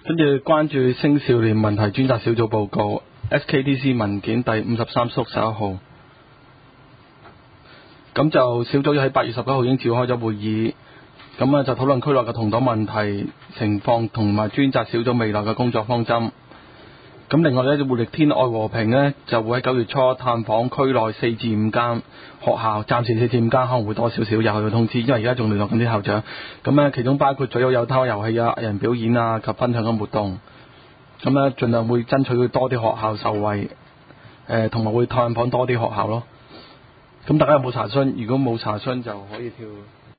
跟住關注青少年問題專責小組報告 SKDC 文件第53/11號。咁就小組喺8月19號已經召開咗會議，咁就討論區內嘅同黨問題情況同埋專責小組未來嘅工作方針。咁另外呢，活力天愛和平呢就會喺9月初探訪區內4至5間學校，暫時4至5間，可能會多少少，又去通知，因為而家仲聯絡緊啲校長。咁其中包括咗有攤遊戲啊、藝人表演啊及分享嘅活動。咁盡量會爭取多啲學校受惠，同埋會探訪多啲學校咯。咁大家有冇查詢？如果冇查詢就可以跳。